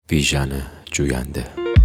بیژن جوینده.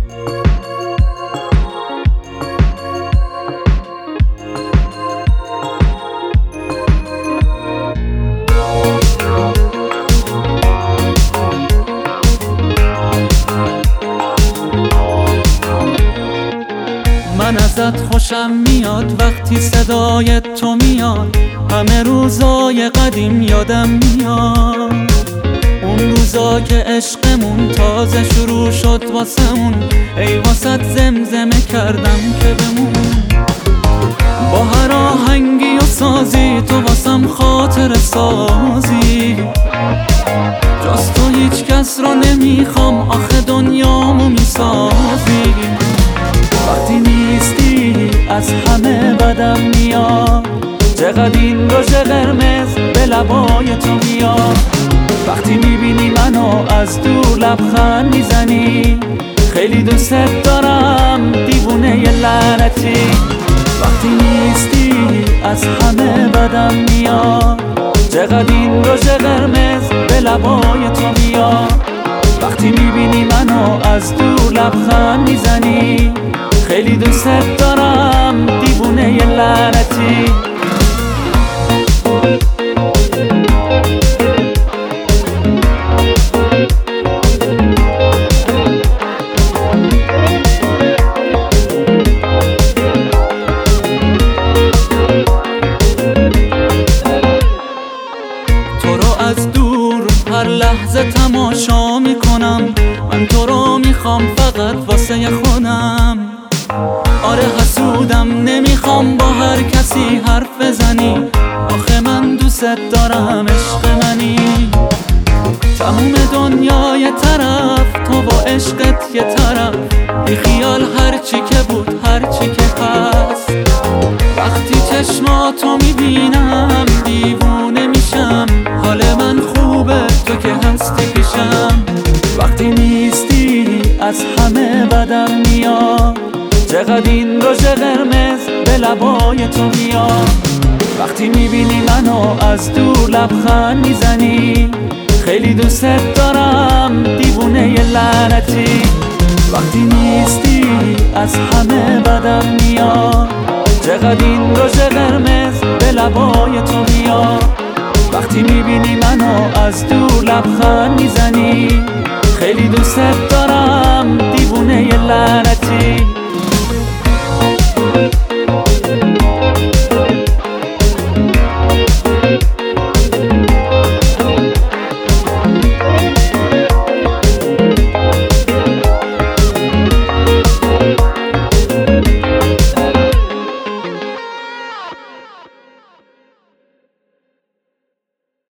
من ازت خوشم میاد وقتی صدای تو میاد، همه روزای قدیم یادم میاد، اون روزا که عشقمون تازه شروع شد واسمون، ای واسط زمزمه کردم که بمون. با هر آهنگی و سازی تو واسم خاطر سازی، جز تو هیچ کس رو نمیخوام، آخه دنیامو میسازی. وقتی نیستی از همه بدم میاد، چقدر این رژ قرمز به لبای تو میاد. وقتی میبینی منو از دور لبخند میزنی، خیلی دوست دارم دیوونه ی لعنتی. وقتی نیستی از همه بدم میاد، چقدر این رژ قرمز به لبای تو میاد. وقتی میبینی منو از دور لبخند میزنی، خیلی دوست دارم دیوونه ی لعنتی. تو رو از دور هر لحظه تماشا میکنم، من تو رو میخوام فقط واسه خودم. آره حسودم نمیخوام با هر کسی حرف بزنی، آخه من دوست دارم عشق منی. تموم دنیای طرف تو با عشقت یه طرف، بی خیال هرچی که بود هرچی که هست. وقتی چشماتو میبینم دیوونه میشم، حال من خوبه تو که هستی پیشم. وقتی نیستی از همه بدم میاد، چقدر این رژ قرمز به لبای تو میاد. وقتی میبینی منو از دور لبخند میزنی، خیلی دوست دارم دیوونه ی لعنتی. وقتی نیستی از همه بدم میاد، چقدر این رژ قرمز به لبای تو میاد. وقتی میبینی منو از دور لبخند میزنی،